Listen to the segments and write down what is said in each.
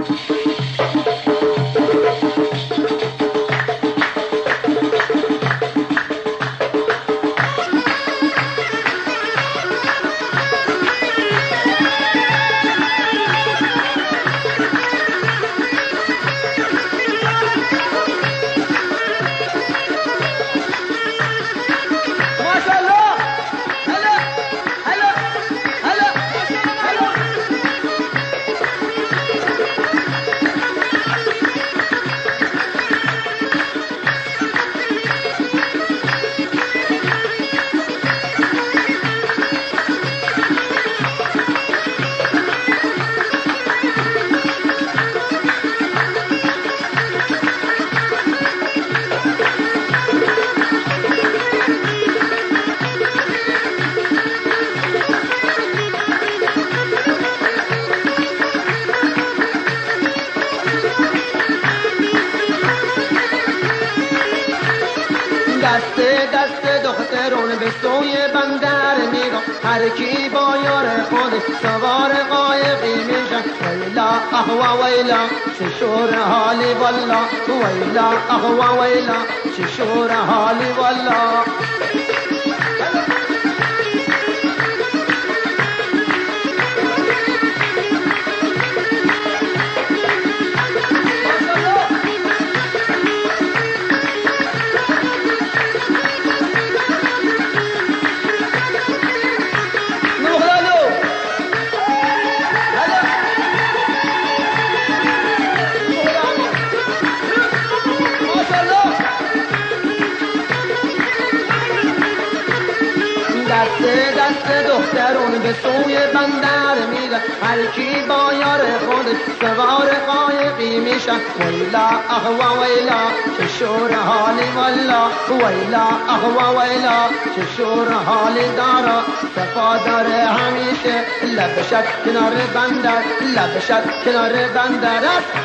دست دخترون به سوی بندر میرم، هر کی با یار خود سوار قایقی میشن. ویلا احوا ویلا چشور حالی والله، ویلا احوا ویلا چشور حالی والله. دست دخترون به سوی بندر میره، هر کی با یار خودش سوار قایقی میشه. ویلا احوا ویلا چشور حالی والله، ویلا احوا ویلا چشور حالی دارا. صفا داره همیشه لبشت کنار بندر، لبشت کنار بندر.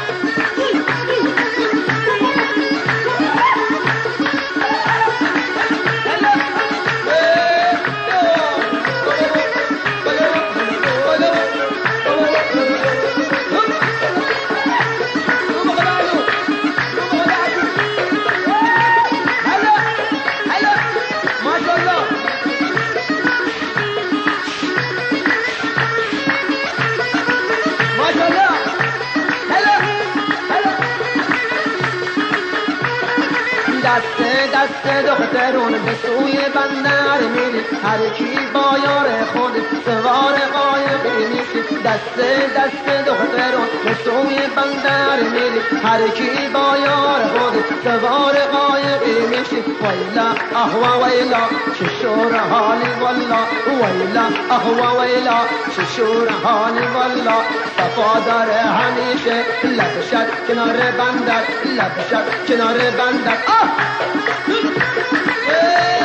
دست دخترون به سوی بندر میری، هر کی با یار خود سوار قایقی میشه. دست دخترون به سوی بندر میری، هر کی با یار خود سوار قایقی میشه. ویلا احوا ویلا چشور حالی والله، ویلا احوا ویلا چشور حالی والله. صفا داره همیشه لبشت کنار بندر، لبشت کنار بندر.